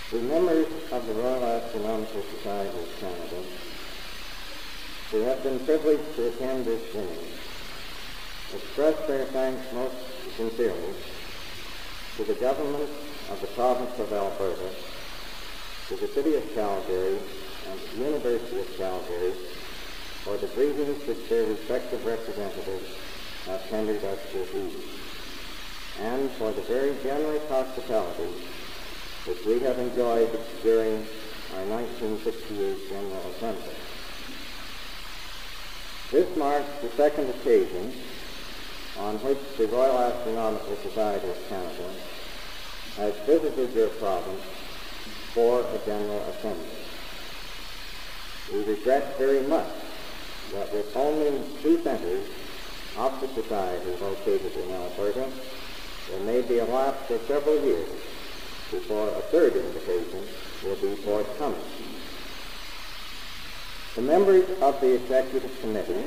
The members of the Royal Astronomical Society of Canada who have been privileged to attend this dinner express their thanks most sincerely to the government of the province of Alberta, to the city of Calgary, and the University of Calgary for the greetings which their respective representatives have tendered us this evening, and for the very generous hospitality which we have enjoyed during our 1968 General Assembly. This marks the second occasion on which the Royal Astronomical Society of Canada has visited your province for a General Assembly. We regret very much that with only two centers of the Society located in Alberta, there may be a lapse of several years before a third invitation will be forthcoming. The members of the Executive Committee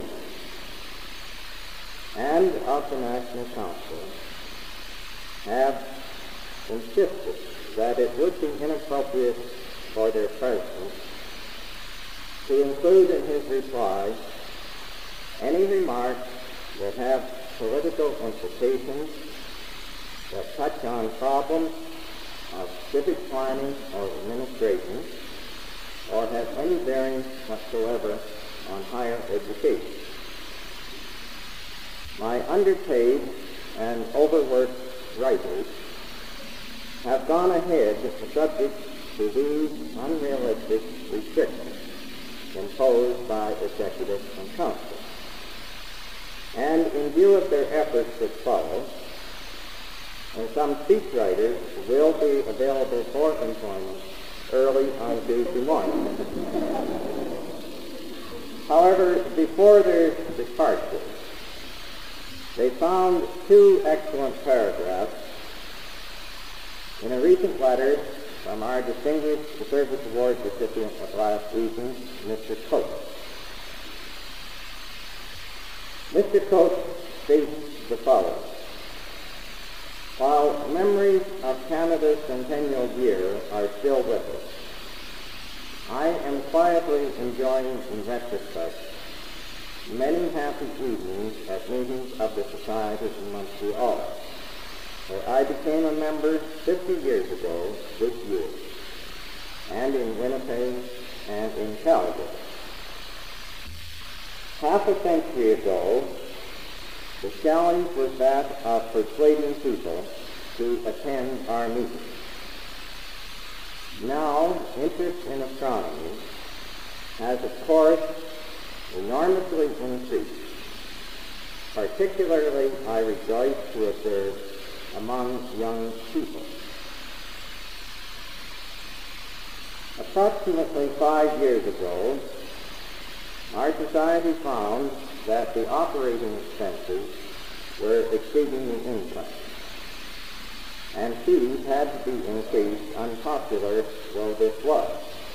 and of the National Council have insisted that it would be inappropriate for their president to include in his reply any remarks that have political implications, that touch on problems of civic planning or administration, or have any bearing whatsoever on higher education. My underpaid and overworked writers have gone ahead subject to these unrealistic restrictions imposed by executive and council. And in view of their efforts that follow, some speechwriters will be available for employment early on Tuesday morning. However, before their departure, they found two excellent paragraphs in a recent letter from our distinguished Service Award recipient of last evening, Mr. Coates. Mr. Coates states the following: while memories of Canada's centennial year are still with us, I am quietly enjoying in retrospect many happy evenings at meetings of the Society in Montreal, where I became a member 50 years ago this year, and in Winnipeg and in Calgary. Half a century ago, the challenge was that of persuading people to attend our meetings. Now, interest in astronomy has, of course, enormously increased. Particularly, I rejoice to observe among young people. Approximately 5 years ago, our society found that the operating expenses were exceedingly increased, and fees had to be increased, unpopular though this was.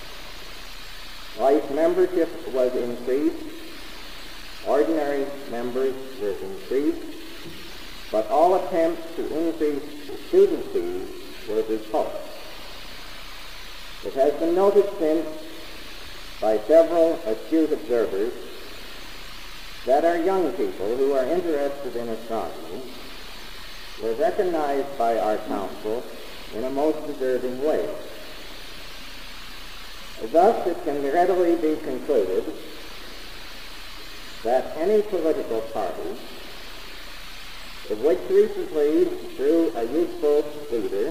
Life membership was increased, ordinary members were increased, but all attempts to increase student fees were repulsed. It has been noted since by several astute observers that our young people who are interested in astronomy were recognized by our council in a most deserving way. Thus, it can readily be concluded that any political party which recently, through a youthful leader,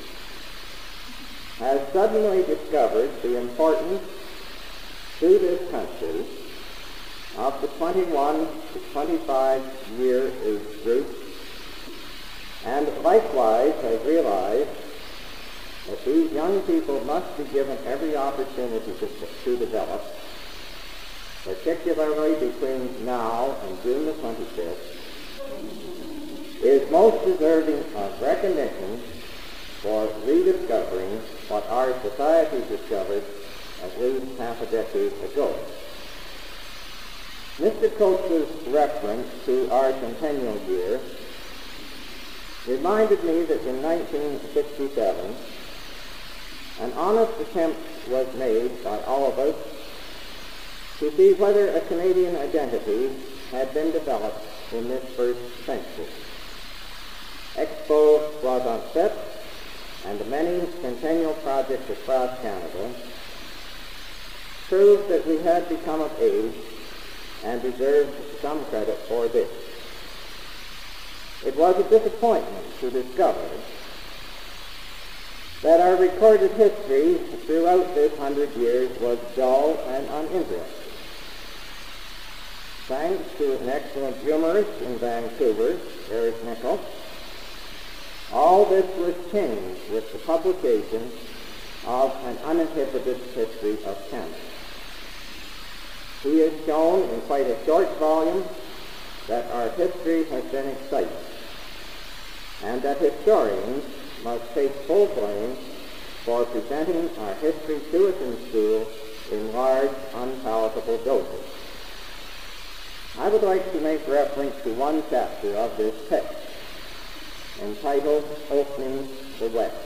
has suddenly discovered the importance to this country of the 21 to 25 year age group, and likewise has realized that these young people must be given every opportunity to develop, particularly between now and June the 25th, is most deserving of recognition for rediscovering what our society discovered at least half a decade ago. Mr. Coates' reference to our centennial year reminded me that in 1967, an honest attempt was made by all of us to see whether a Canadian identity had been developed in this first century. Expo was on set, and the many continual projects across Canada proved that we had become of age and deserved some credit for this. It was a disappointment to discover that our recorded history throughout this 100 years was dull and uninteresting. Thanks to an excellent humorist in Vancouver, Eric Nichol, all this was changed with the publication of An Uninhibited History of Canada. He has shown in quite a short volume that our history has been exciting, and that historians must take full blame for presenting our history to us in school in large, unpalatable doses. I would like to make reference to one chapter of this text, entitled Opening the West.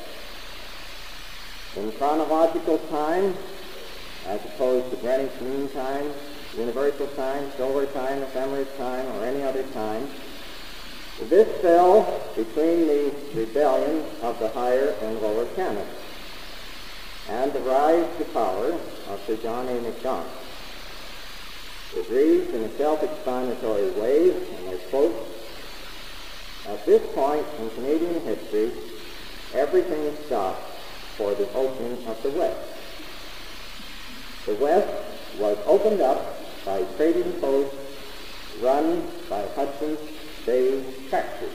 In chronological time, as opposed to Greenwich Mean Time, Universal Time, Solar Time, Ephemeris Time, or any other time, this fell between the rebellion of the Higher and Lower Canada and the rise to power of Sir John A. Macdonald. It reads in a self-explanatory way, and I quote, "At this point in Canadian history, everything stopped for the opening of the West. The West was opened up by trading posts run by Hudson's Bay factories."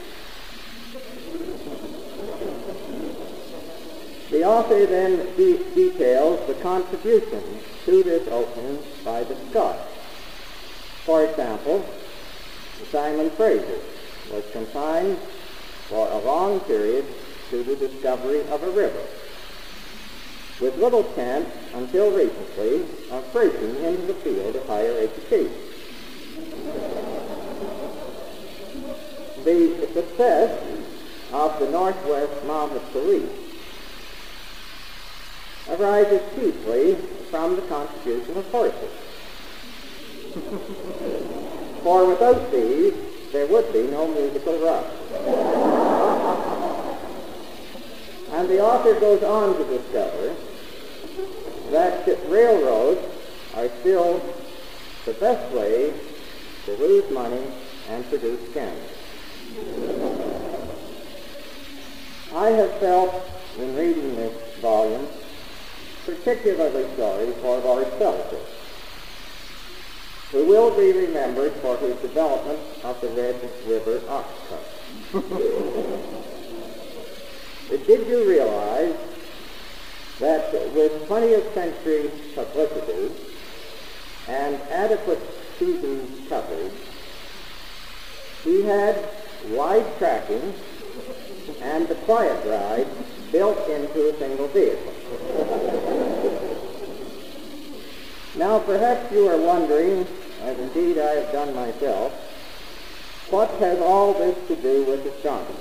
The author then details the contributions to this opening by the Scots. For example, Simon Fraser was confined for a long period to the discovery of a river, with little chance until recently of breaking into the field of higher education. The success of the Northwest Mounted Police arises chiefly from the contribution of horses. For without these, there would be no musical rock. And the author goes on to discover that railroads are still the best way to lose money and produce scandals. I have felt, in reading this volume, particularly sorry for Lord Selkirk, who will be remembered for his development of the Red River ox cart. But did you realize that with 20th century publicity and adequate season's coverage, he had wide tracking and the quiet ride built into a single vehicle? Now perhaps you are wondering, as indeed I have done myself, what has all this to do with astronomy?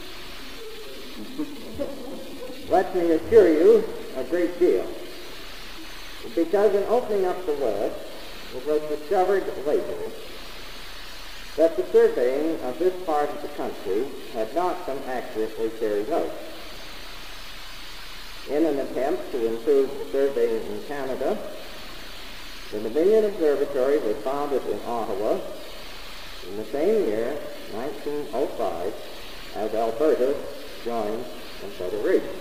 Let me assure you, a great deal. Because in opening up the West, it was discovered later that the surveying of this part of the country had not been accurately carried out. In an attempt to improve surveying in Canada, the Dominion Observatory was founded in Ottawa in the same year, 1905, as Alberta joined Confederation.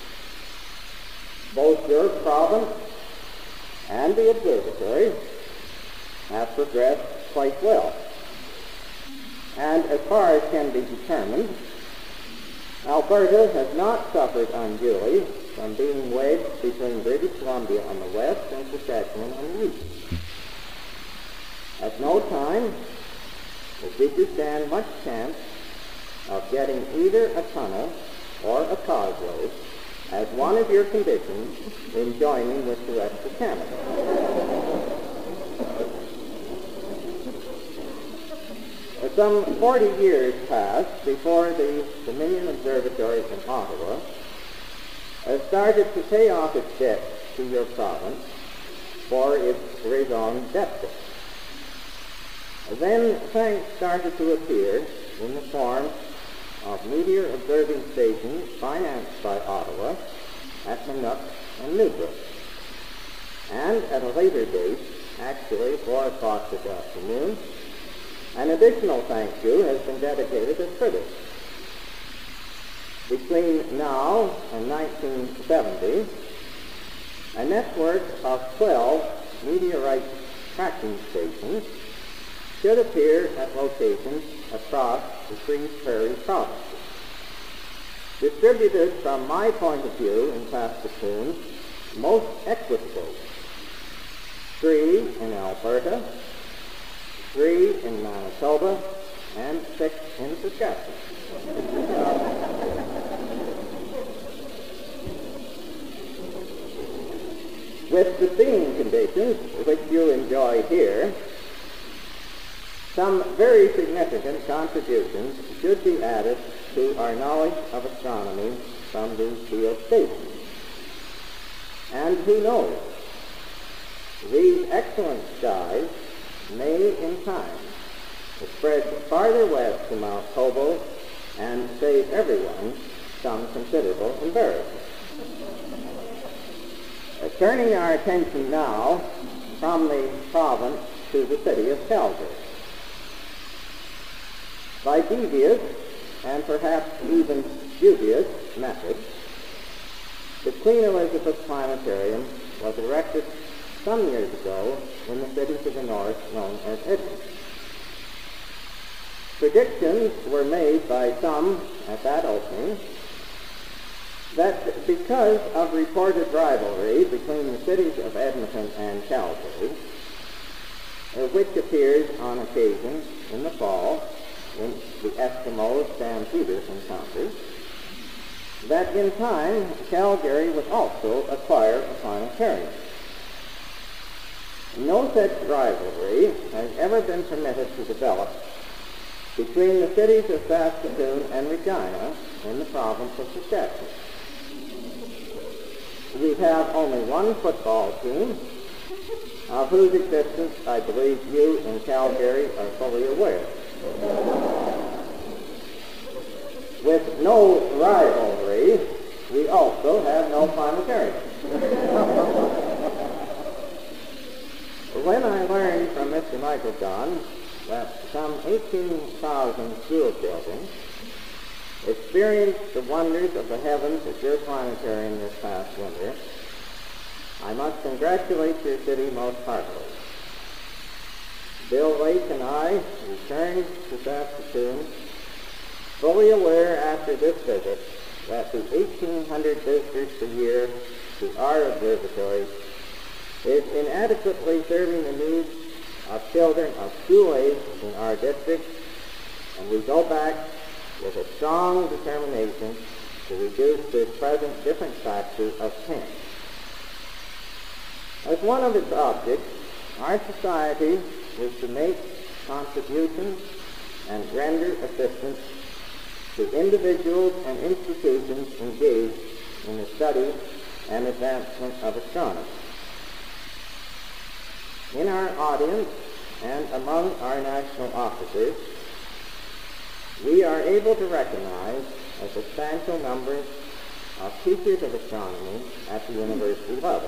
Both your province and the observatory have progressed quite well. And as far as can be determined, Alberta has not suffered unduly from being wedged between British Columbia on the west and Saskatchewan on the east. At no time did you stand much chance of getting either a tunnel or a causeway as one of your conditions in joining with the rest of Canada. Some 40 years passed before the Dominion Observatory in Ottawa started to pay off its debt to your province for its raison d'etre. Then thanks started to appear in the form of meteor observing stations financed by Ottawa at Minnook and Newbrook. And at a later date, actually 4 o'clock this afternoon, an additional thank you has been dedicated at Privett. Between now and 1970, a network of 12 meteorite tracking stations should appear at locations across the 3 prairie provinces, distributed from my point of view in Saskatoon most equitably. 3 in Alberta, 3 in Manitoba, and 6 in Saskatchewan. With the singing conditions which you enjoy here, some very significant contributions should be added to our knowledge of astronomy from these field stations. And who knows, these excellent skies may in time spread farther west to Mount Hobo and save everyone some considerable embarrassment. Turning our attention now from the province to the city of Calgary. By devious and perhaps even dubious methods, the Queen Elizabeth Planetarium was erected some years ago in the city to the north known as Edmonton. Predictions were made by some at that opening that because of reported rivalry between the cities of Edmonton and Calgary, which appears on occasion in the fall in the Eskimo stampeders encounters, that in time Calgary would also acquire a planetarium. No such rivalry has ever been permitted to develop between the cities of Saskatoon and Regina in the province of Saskatchewan. We have only one football team, of whose existence I believe you in Calgary are fully aware. With no rivalry, we also have no planetarium. When I learned from Mr. Michaeljohn that some 18,000 school children experienced the wonders of the heavens at your planetarium this past winter, I must congratulate your city most heartily. Bill Lake and I returned to Saskatoon fully aware after this visit that the 1,800 visitors per year to our observatory is inadequately serving the needs of children of school age in our district, and we go back with a strong determination to reduce this present difference factor of 10. As one of its objects, our society is to make contributions and render assistance to individuals and institutions engaged in the study and advancement of astronomy. In our audience and among our national officers, we are able to recognize a substantial number of teachers of astronomy at the university level.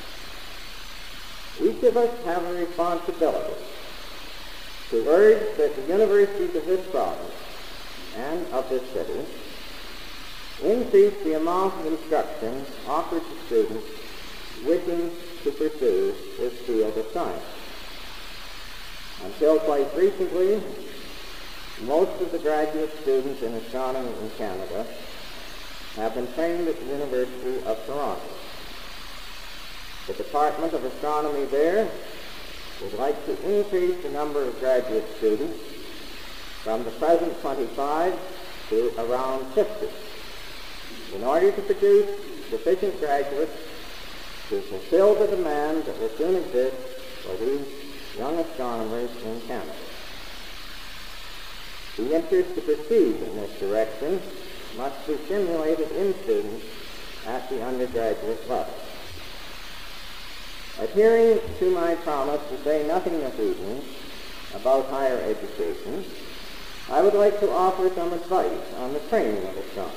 Each of us have a responsibility to urge that the universities of this province and of this city increase the amount of instruction offered to students wishing to pursue this field of science. Until quite recently, most of the graduate students in astronomy in Canada have been trained at the University of Toronto. The Department of Astronomy there would like to increase the number of graduate students from the present 25 to around 50 in order to produce sufficient graduates to fulfill the demand that will soon exist for these young astronomers in Canada. The interest to proceed in this direction must be stimulated in students at the undergraduate level. Adhering to my promise to say nothing this evening about higher education, I would like to offer some advice on the training of astronomers.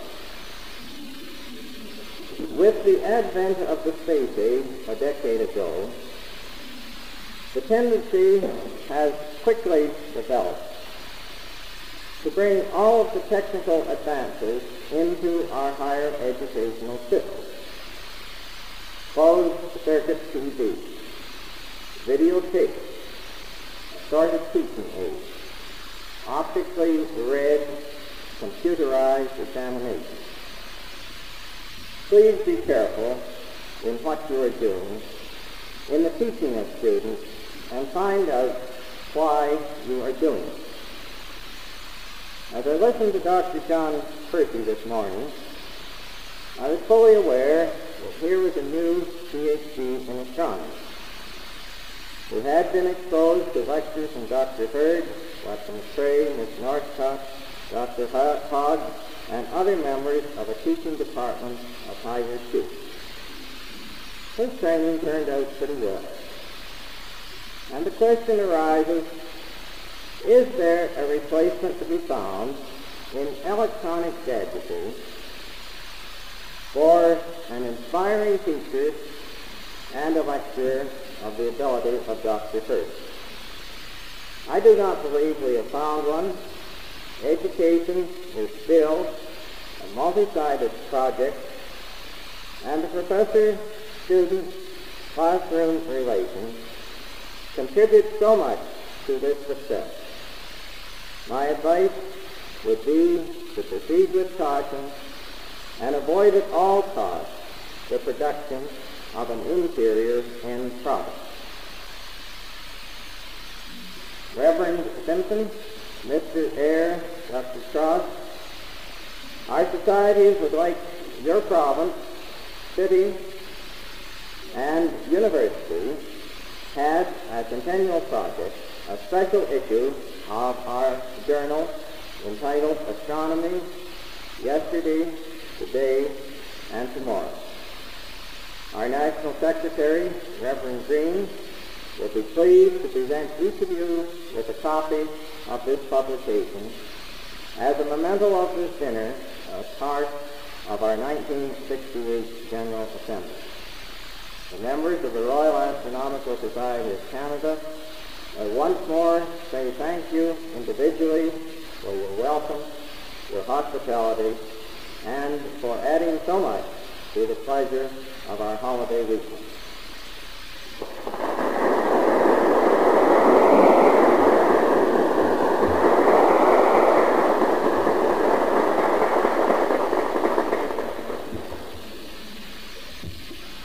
With the advent of the space age a decade ago, the tendency has quickly developed to bring all of the technical advances into our higher educational system. Closed circuit TV, videotape, assorted teaching aids, optically read, computerized examinations. Please be careful in what you are doing in the teaching of students and find out why you are doing it. As I listened to Dr. John Percy this morning, I was fully aware that here was a new PhD in astronomy who had been exposed to lectures from Dr. Hurd, Dr. McCrae, Miss Northcott, Dr. Hogg, and other members of a teaching department of higher school. His training turned out pretty well. And the question arises, is there a replacement to be found in electronic gadgetry for an inspiring teacher and a lecturer of the ability of Dr. Hurd? I do not believe we have found one. Education is still a multi-sided project, and the professor-student classroom relation contributes so much to this success. My advice would be to proceed with caution and avoid at all costs the production of an inferior end product. Reverend Simpson, Mr. Eyre, Dr. Cross, our societies would like your province, city, and university had a continual project, a special issue of our journal entitled Astronomy, Yesterday, Today, and Tomorrow. Our National Secretary, Reverend Green, will be pleased to present each of you with a copy of this publication as a memento of this dinner as part of our 1968 General Assembly. The members of the Royal Astronomical Society of Canada once more say thank you individually for your welcome, your hospitality, and for adding so much to the pleasure of our holiday weekend.